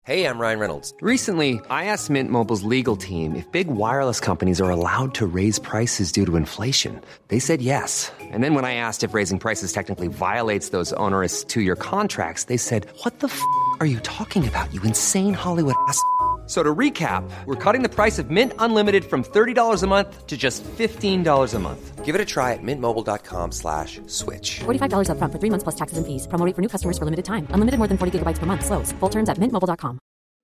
Hey, I'm Ryan Reynolds. Recently, I asked Mint Mobile's legal team if big wireless companies are allowed to raise prices due to inflation. They said yes. And then when I asked if raising prices technically violates those onerous two-year contracts, they said, "What the f*** are you talking about, you insane Hollywood ass?" So to recap, we're cutting the price of Mint Unlimited from $30 a month to just $15 a month. Give it a try at mintmobile.com/switch. $45 up front for 3 months plus taxes and fees. Promo rate for new customers for limited time. Unlimited more than 40 gigabytes per month. Slows full terms at mintmobile.com.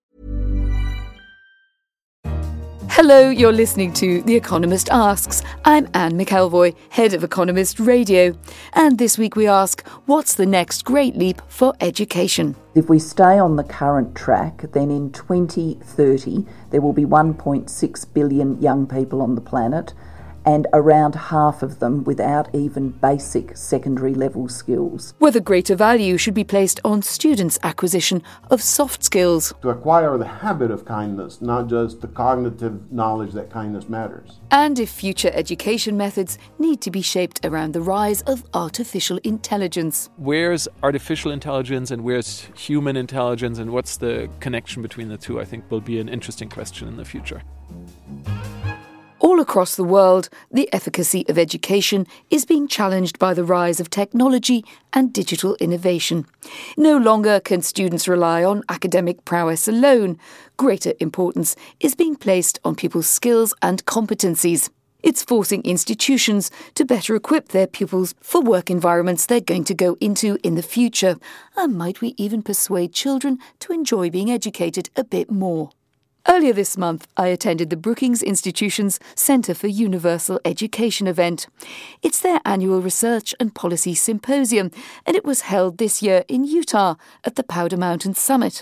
Hello, you're listening to The Economist Asks. I'm Anne McElvoy, head of Economist Radio. And this week we ask, what's the next great leap for education? If we stay on the current track, then in 2030 there will be 1.6 billion young people on the planet, and around half of them without even basic secondary level skills. Whether greater value should be placed on students' acquisition of soft skills. To acquire the habit of kindness, not just the cognitive knowledge that kindness matters. And if future education methods need to be shaped around the rise of artificial intelligence. Where's artificial intelligence and where's human intelligence, and what's the connection between the two, I think will be an interesting question in the future. All across the world, the efficacy of education is being challenged by the rise of technology and digital innovation. No longer can students rely on academic prowess alone. Greater importance is being placed on pupils' skills and competencies. It's forcing institutions to better equip their pupils for work environments they're going to go into in the future. And might we even persuade children to enjoy being educated a bit more? Earlier this month, I attended the Brookings Institution's Centre for Universal Education event. It's their annual research and policy symposium, and it was held this year in Utah at the Powder Mountain Summit.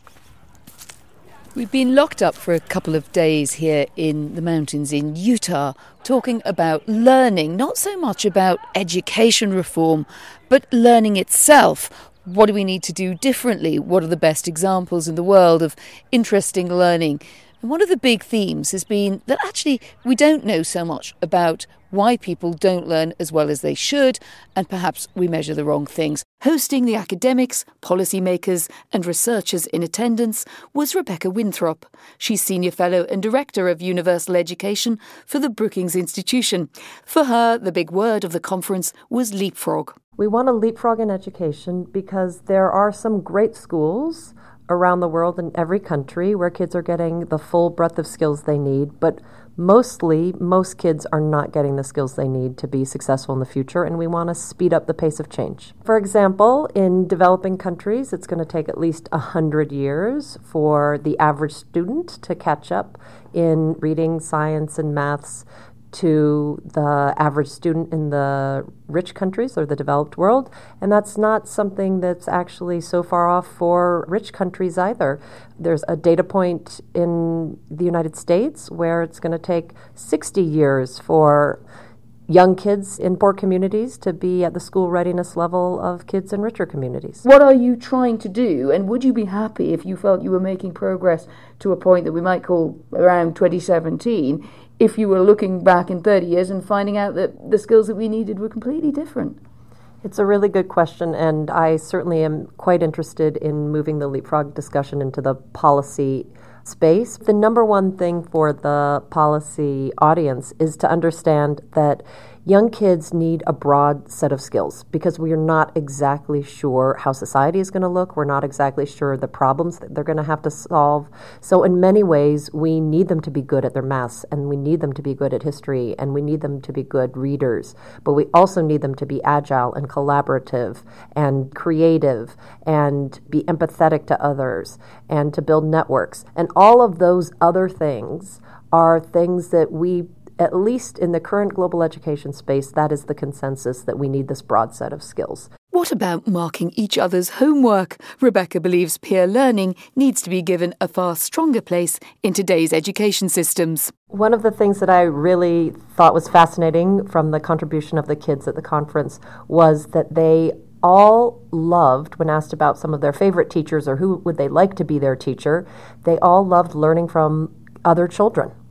We've been locked up for a couple of days here in the mountains in Utah, talking about learning, not so much about education reform, but learning itself. What do we need to do differently? What are the best examples in the world of interesting learning? And one of the big themes has been that actually we don't know so much about why people don't learn as well as they should, and perhaps we measure the wrong things. Hosting the academics, policymakers and researchers in attendance was Rebecca Winthrop. She's Senior Fellow and Director of Universal Education for the Brookings Institution. For her, the big word of the conference was leapfrog. We want to leapfrog in education because there are some great schools around the world in every country where kids are getting the full breadth of skills they need, but mostly, most kids are not getting the skills they need to be successful in the future, and we want to speed up the pace of change. For example, in developing countries, it's going to take at least 100 years for the average student to catch up in reading, science, and maths to the average student in the rich countries or the developed world. And that's not something that's actually so far off for rich countries either. There's a data point in the United States where it's going to take 60 years for young kids in poor communities to be at the school readiness level of kids in richer communities. What are you trying to do, and would you be happy if you felt you were making progress to a point that we might call around 2017, if you were looking back in 30 years and finding out that the skills that we needed were completely different? It's a really good question, and I certainly am quite interested in moving the leapfrog discussion into the policy space. The number one thing for the policy audience is to understand that young kids need a broad set of skills because we are not exactly sure how society is going to look. We're not exactly sure the problems that they're going to have to solve. So in many ways, we need them to be good at their maths, and we need them to be good at history, and we need them to be good readers. But we also need them to be agile and collaborative and creative and be empathetic to others and to build networks. And all of those other things are things that we, at least in the current global education space, that is the consensus that we need this broad set of skills. What about marking each other's homework? Rebecca believes peer learning needs to be given a far stronger place in today's education systems. One of the things that I really thought was fascinating from the contribution of the kids at the conference was that they all loved, when asked about some of their favorite teachers or who would they like to be their teacher, they all loved learning from other children.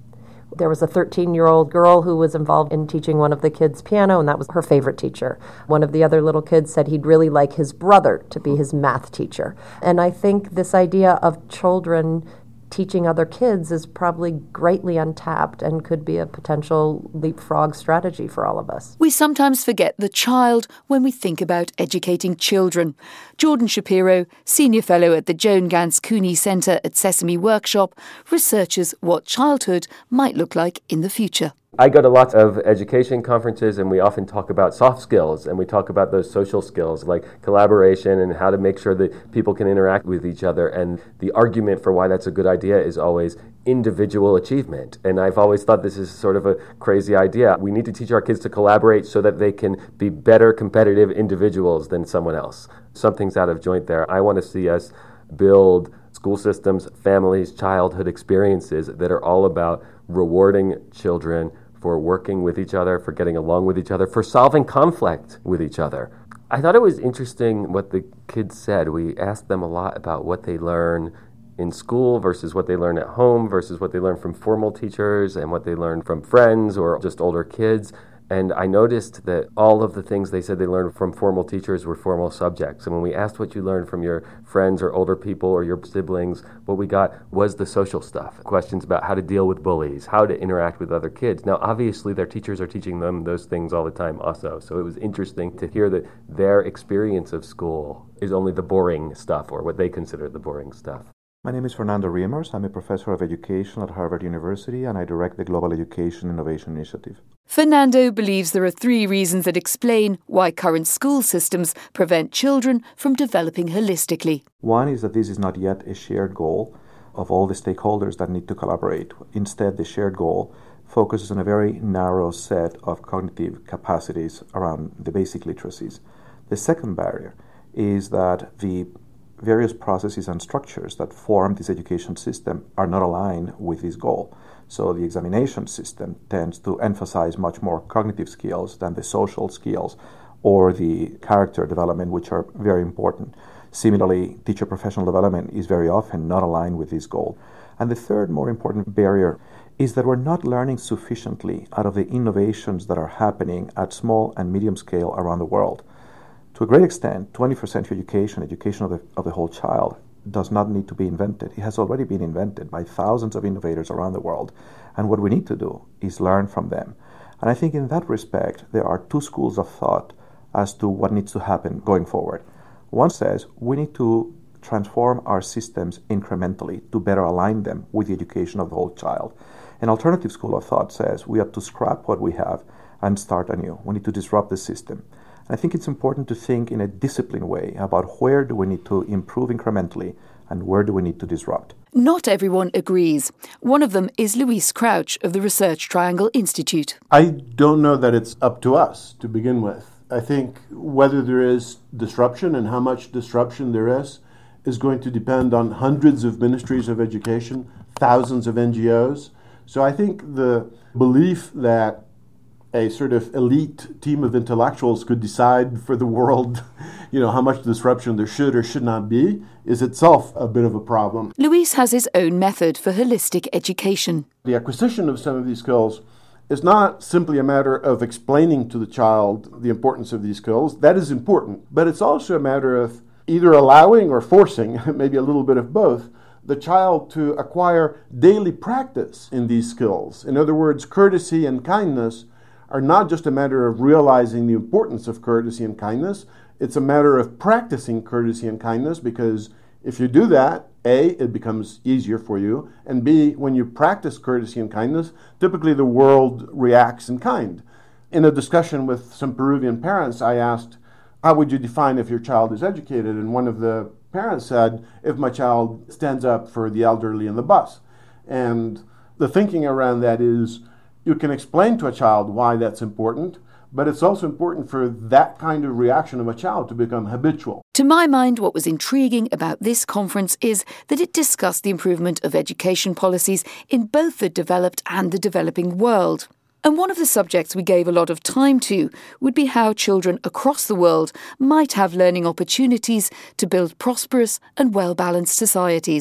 There was a 13-year-old girl who was involved in teaching one of the kids piano, and that was her favorite teacher. One of the other little kids said he'd really like his brother to be his math teacher. And I think this idea of children teaching other kids is probably greatly untapped and could be a potential leapfrog strategy for all of us. We sometimes forget the child when we think about educating children. Jordan Shapiro, Senior Fellow at the Joan Gans Cooney Centre at Sesame Workshop, researches what childhood might look like in the future. I go to lots of education conferences, and we often talk about soft skills, and we talk about those social skills like collaboration and how to make sure that people can interact with each other. And the argument for why that's a good idea is always individual achievement. And I've always thought this is sort of a crazy idea. We need to teach our kids to collaborate so that they can be better competitive individuals than someone else. Something's out of joint there. I want to see us build school systems, families, childhood experiences that are all about rewarding children for working with each other, for getting along with each other, for solving conflict with each other. I thought it was interesting what the kids said. We asked them a lot about what they learn in school versus what they learn at home versus what they learn from formal teachers and what they learn from friends or just older kids. And I noticed that all of the things they said they learned from formal teachers were formal subjects. And when we asked what you learned from your friends or older people or your siblings, what we got was the social stuff. Questions about how to deal with bullies, how to interact with other kids. Now, obviously, their teachers are teaching them those things all the time also. So it was interesting to hear that their experience of school is only the boring stuff, or what they consider the boring stuff. My name is Fernando Riemers. I'm a professor of education at Harvard University, and I direct the Global Education Innovation Initiative. Fernando believes there are 3 reasons that explain why current school systems prevent children from developing holistically. One is that this is not yet a shared goal of all the stakeholders that need to collaborate. Instead, the shared goal focuses on a very narrow set of cognitive capacities around the basic literacies. The second barrier is that the various processes and structures that form this education system are not aligned with this goal. So the examination system tends to emphasize much more cognitive skills than the social skills or the character development, which are very important. Similarly, teacher professional development is very often not aligned with this goal. And the third more important barrier is that we're not learning sufficiently out of the innovations that are happening at small and medium scale around the world. To a great extent, 21st century education of the whole child, does not need to be invented. It has already been invented by thousands of innovators around the world. And what we need to do is learn from them. And I think in that respect, there are 2 schools of thought as to what needs to happen going forward. One says we need to transform our systems incrementally to better align them with the education of the whole child. An alternative school of thought says we have to scrap what we have and start anew. We need to disrupt the system. I think it's important to think in a disciplined way about where do we need to improve incrementally and where do we need to disrupt. Not everyone agrees. One of them is Luis Crouch of the Research Triangle Institute. I don't know that it's up to us to begin with. I think whether there is disruption and how much disruption there is going to depend on hundreds of ministries of education, thousands of NGOs. So I think the belief that a sort of elite team of intellectuals could decide for the world, how much disruption there should or should not be, is itself a bit of a problem. Luis has his own method for holistic education. The acquisition of some of these skills is not simply a matter of explaining to the child the importance of these skills. That is important, but it's also a matter of either allowing or forcing, maybe a little bit of both, the child to acquire daily practice in these skills. In other words, courtesy and kindness are not just a matter of realizing the importance of courtesy and kindness. It's a matter of practicing courtesy and kindness, because if you do that, A, it becomes easier for you, and B, when you practice courtesy and kindness, typically the world reacts in kind. In a discussion with some Peruvian parents, I asked, how would you define if your child is educated? And one of the parents said, if my child stands up for the elderly in the bus. And the thinking around that is, you can explain to a child why that's important, but it's also important for that kind of reaction of a child to become habitual. To my mind, what was intriguing about this conference is that it discussed the improvement of education policies in both the developed and the developing world. And one of the subjects we gave a lot of time to would be how children across the world might have learning opportunities to build prosperous and well-balanced societies.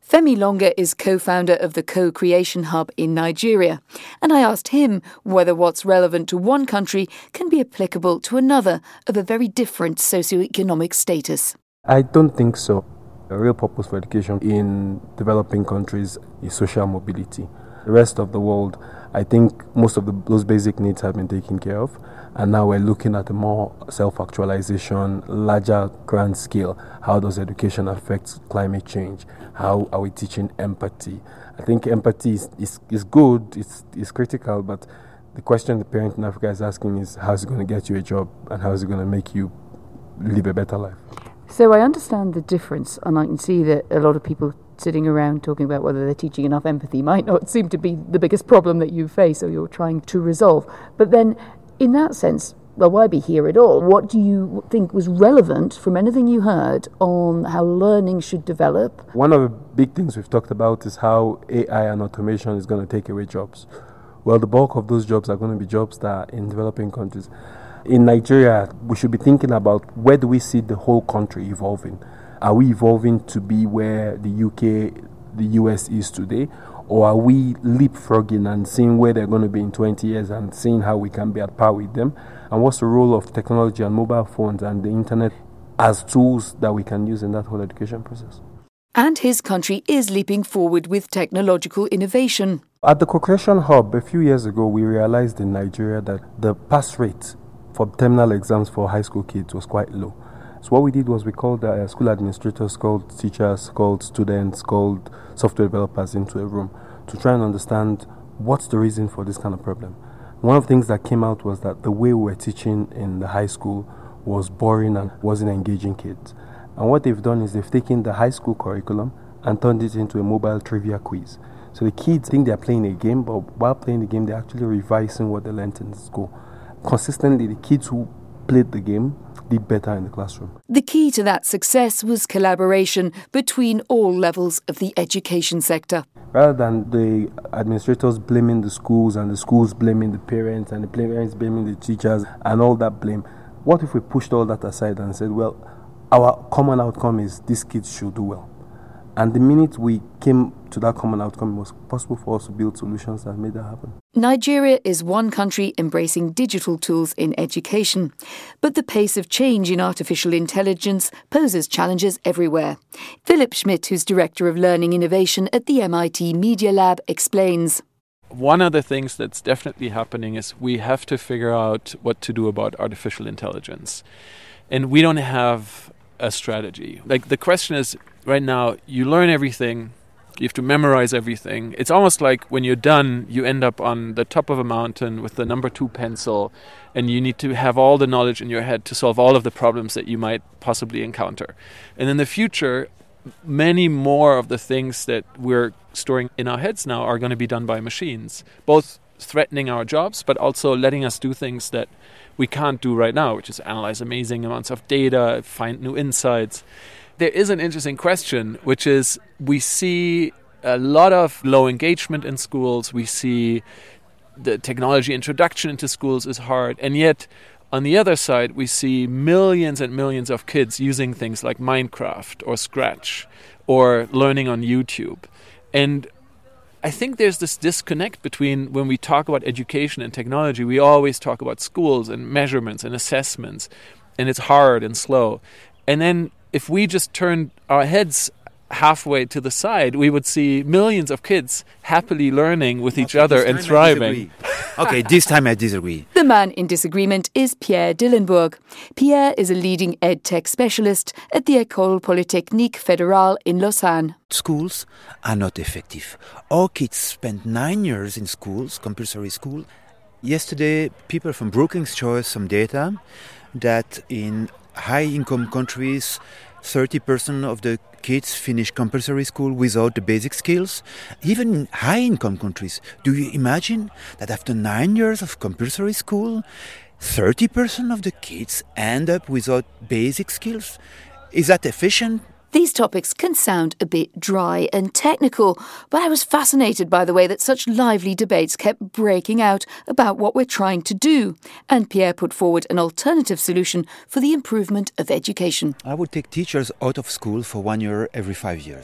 Femi Longa is co-founder of the Co-Creation Hub in Nigeria, and I asked him whether what's relevant to one country can be applicable to another of a very different socioeconomic status. I don't think so. The real purpose for education in developing countries is social mobility. The rest of the world, I think most of those basic needs have been taken care of, and now we're looking at a more self-actualization, larger grand scale. How does education affect climate change? How are we teaching empathy? I think empathy is good, it's critical, but the question the parent in Africa is asking is, how's it going to get you a job, and how is it going to make you live a better life? So I understand the difference, and I can see that a lot of people sitting around talking about whether they're teaching enough empathy might not seem to be the biggest problem that you face or you're trying to resolve. But then, in that sense, well, why be here at all? What do you think was relevant from anything you heard on how learning should develop? One of the big things we've talked about is how AI and automation is going to take away jobs. Well, the bulk of those jobs are going to be jobs that are in developing countries. In Nigeria, we should be thinking about where do we see the whole country evolving? Are we evolving to be where the UK, the US is today? Or are we leapfrogging and seeing where they're going to be in 20 years and seeing how we can be at par with them? And what's the role of technology and mobile phones and the internet as tools that we can use in that whole education process? And his country is leaping forward with technological innovation. At the Co-Creation Hub, a few years ago, we realized in Nigeria that the pass rate for terminal exams for high school kids was quite low. So what we did was we called school administrators, called teachers, called students, called software developers into a room to try and understand what's the reason for this kind of problem. One of the things that came out was that the way we were teaching in the high school was boring and wasn't engaging kids. And what they've done is they've taken the high school curriculum and turned it into a mobile trivia quiz. So the kids think they're playing a game, but while playing the game, they're actually revising what they learned in school. Consistently, the kids who played the game did better in the classroom. The key to that success was collaboration between all levels of the education sector. Rather than the administrators blaming the schools and the schools blaming the parents and the parents blaming the teachers and all that blame, what if we pushed all that aside and said, well, our common outcome is these kids should do well. And the minute we came to that common outcome, it was possible for us to build solutions that made that happen. Nigeria is one country embracing digital tools in education. But the pace of change in artificial intelligence poses challenges everywhere. Philip Schmidt, who's Director of Learning Innovation at the MIT Media Lab, explains. One of the things that's definitely happening is we have to figure out what to do about artificial intelligence. And we don't have a strategy. Like, the question is, right now, you learn everything, you have to memorize everything. It's almost like when you're done, you end up on the top of a mountain with the number 2 pencil, and you need to have all the knowledge in your head to solve all of the problems that you might possibly encounter. And in the future, many more of the things that we're storing in our heads now are going to be done by machines, both threatening our jobs, but also letting us do things that we can't do right now, which is analyze amazing amounts of data, find new insights. There is an interesting question, which is we see a lot of low engagement in schools. We see the technology introduction into schools is hard. And yet, on the other side, we see millions and millions of kids using things like Minecraft or Scratch or learning on YouTube. And I think there's this disconnect between when we talk about education and technology, we always talk about schools and measurements and assessments, and it's hard and slow. And then if we just turned our heads halfway to the side, we would see millions of kids happily learning with each other and thriving. Okay, this time I disagree. The man in disagreement is Pierre Dillenburg. Pierre is a leading EdTech specialist at the École Polytechnique Fédérale in Lausanne. Schools are not effective. Our kids spend 9 years in schools, compulsory school. Yesterday, people from Brookings showed us some data that in high-income countries, 30% of the kids finish compulsory school without the basic skills. Even in high-income countries, do you imagine that after 9 years of compulsory school, 30% of the kids end up without basic skills? Is that efficient? These topics can sound a bit dry and technical, but I was fascinated by the way that such lively debates kept breaking out about what we're trying to do. And Pierre put forward an alternative solution for the improvement of education. I would take teachers out of school for 1 year every 5 years.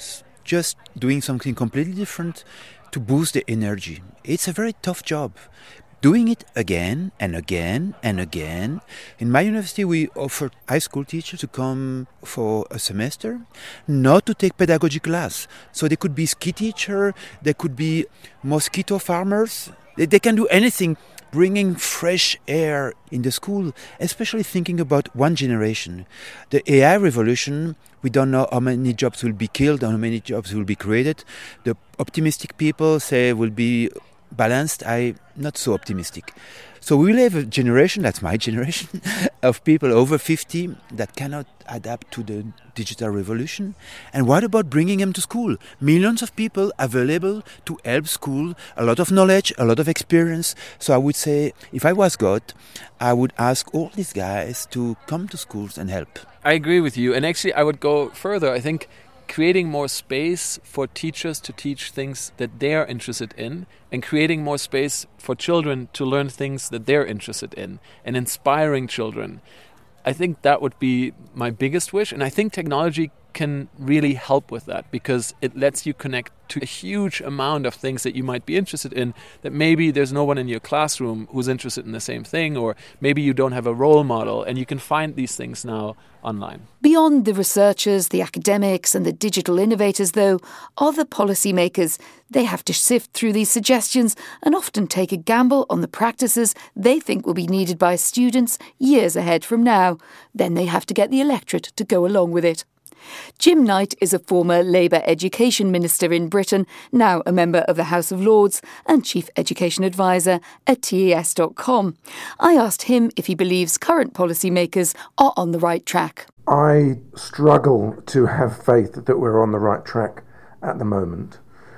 just doing something completely different to boost the energy. It's a very tough job. Doing it again and again and again. In my university, we offered high school teachers to come for a semester, not to take pedagogy class. So they could be ski teacher, they could be mosquito farmers. They can do anything, bringing fresh air in the school, especially thinking about one generation. The AI revolution, we don't know how many jobs will be killed, how many jobs will be created. The optimistic people say will be balanced. I'm not so optimistic. So we will have a generation, that's my generation, of people over 50 that cannot adapt to the digital revolution. And what about bringing them to school? Millions of people available to help school, a lot of knowledge, a lot of experience. So I would say, if I was God, I would ask all these guys to come to schools and help. I agree with you. And actually, I would go further. I think creating more space for teachers to teach things that they're interested in, and creating more space for children to learn things that they're interested in, and inspiring children. I think that would be my biggest wish, and I think technology can really help with that because it lets you connect to a huge amount of things that you might be interested in that maybe there's no one in your classroom who's interested in the same thing, or maybe you don't have a role model, and you can find these things now online. Beyond the researchers, the academics and the digital innovators, though, are the policymakers. They have to sift through these suggestions and often take a gamble on the practices they think will be needed by students years ahead from now. Then they have to get the electorate to go along with it. Jim Knight is a former Labour Education Minister in Britain, now a member of the House of Lords and Chief Education Advisor at TES.com. I asked him if he believes current policymakers are on the right track. I struggle to have faith that we're on the right track at the moment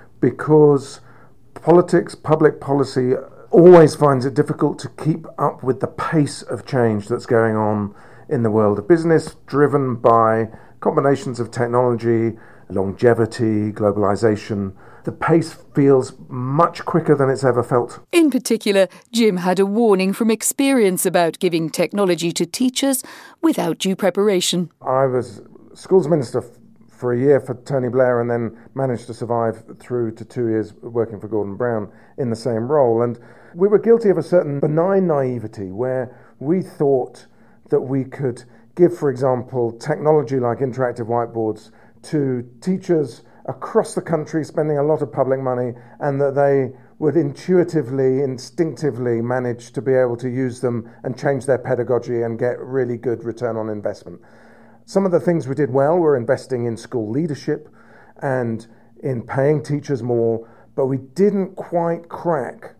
because politics, public policy, always finds it difficult to keep up with the pace of change that's going on in the world of business, driven by combinations of technology, longevity, globalization. The pace feels much quicker than it's ever felt. In particular, Jim had a warning from experience about giving technology to teachers without due preparation. I was schools minister for a year for Tony Blair and then managed to survive through to 2 years working for Gordon Brown in the same role. And we were guilty of a certain benign naivety where we thought that we could give, for example, technology like interactive whiteboards to teachers across the country spending a lot of public money, and that they would intuitively, instinctively manage to be able to use them and change their pedagogy and get really good return on investment. Some of the things we did well were investing in school leadership and in paying teachers more, but we didn't quite crack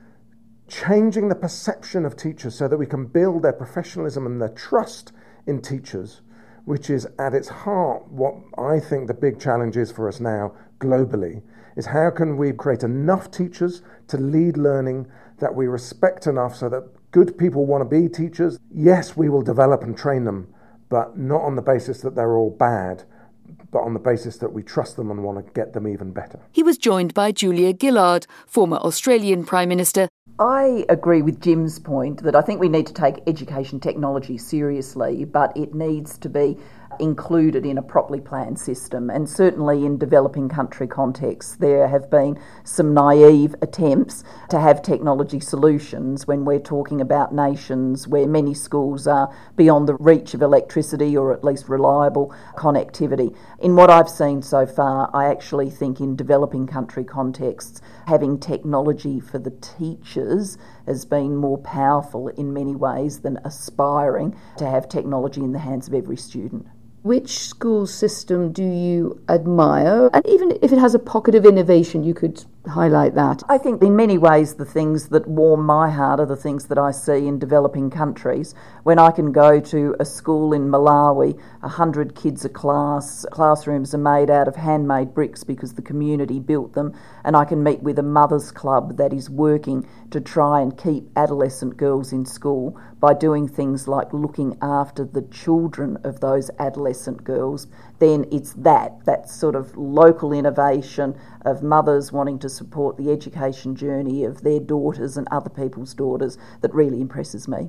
changing the perception of teachers so that we can build their professionalism and their trust in teachers, which is at its heart what I think the big challenge is for us now globally, is how can we create enough teachers to lead learning that we respect enough so that good people want to be teachers. Yes, we will develop and train them, but not on the basis that they're all bad, but on the basis that we trust them and want to get them even better. He was joined by Julia Gillard, former Australian Prime Minister. I agree with Jim's point that I think we need to take education technology seriously, but it needs to be included in a properly planned system. And certainly in developing country contexts, there have been some naive attempts to have technology solutions when we're talking about nations where many schools are beyond the reach of electricity or at least reliable connectivity. In what I've seen so far, I actually think in developing country contexts, having technology for the teachers has been more powerful in many ways than aspiring to have technology in the hands of every student. Which school system do you admire? And even if it has a pocket of innovation, you could highlight that. I think in many ways the things that warm my heart are the things that I see in developing countries. When I can go to a school in Malawi, 100 kids a class, classrooms are made out of handmade bricks because the community built them, and I can meet with a mother's club that is working to try and keep adolescent girls in school by doing things like looking after the children of those adolescent girls, then it's that sort of local innovation of mothers wanting to support the education journey of their daughters and other people's daughters that really impresses me.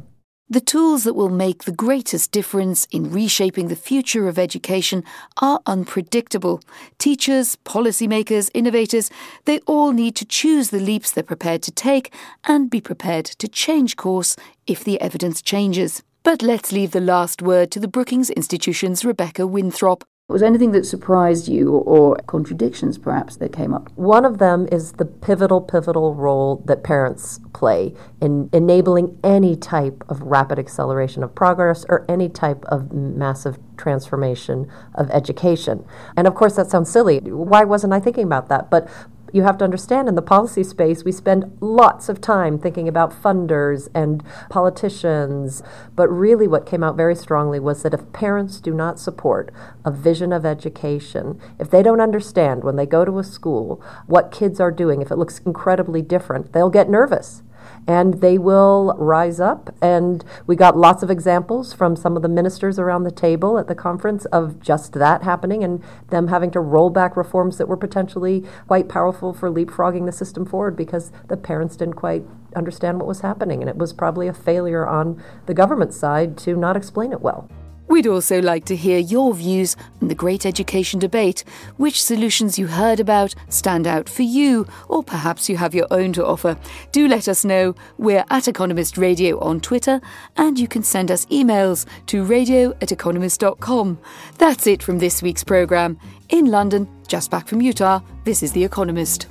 The tools that will make the greatest difference in reshaping the future of education are unpredictable. Teachers, policymakers, innovators, they all need to choose the leaps they're prepared to take and be prepared to change course if the evidence changes. But let's leave the last word to the Brookings Institution's Rebecca Winthrop. Was there anything that surprised you or contradictions perhaps that came up? One of them is the pivotal role that parents play in enabling any type of rapid acceleration of progress or any type of massive transformation of education. And of course that sounds silly. Why wasn't I thinking about that? But you have to understand, in the policy space, we spend lots of time thinking about funders and politicians. But really what came out very strongly was that if parents do not support a vision of education, if they don't understand when they go to a school what kids are doing, if it looks incredibly different, they'll get nervous. And they will rise up. And we got lots of examples from some of the ministers around the table at the conference of just that happening and them having to roll back reforms that were potentially quite powerful for leapfrogging the system forward because the parents didn't quite understand what was happening. And it was probably a failure on the government side to not explain it well. We'd also like to hear your views on the great education debate. Which solutions you heard about stand out for you, or perhaps you have your own to offer. Do let us know. We're at Economist Radio on Twitter, and you can send us emails to radio@economist.com. That's it from this week's programme. In London, just back from Utah, this is The Economist.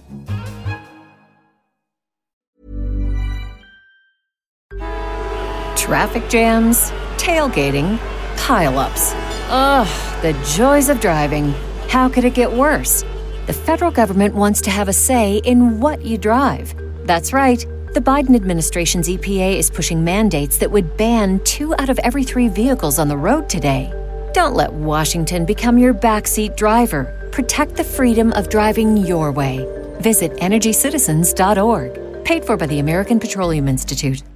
Traffic jams, tailgating, pile-ups. Ugh, the joys of driving. How could it get worse? The federal government wants to have a say in what you drive. That's right. The Biden administration's EPA is pushing mandates that would ban 2 out of every 3 vehicles on the road today. Don't let Washington become your backseat driver. Protect the freedom of driving your way. Visit EnergyCitizens.org. Paid for by the American Petroleum Institute.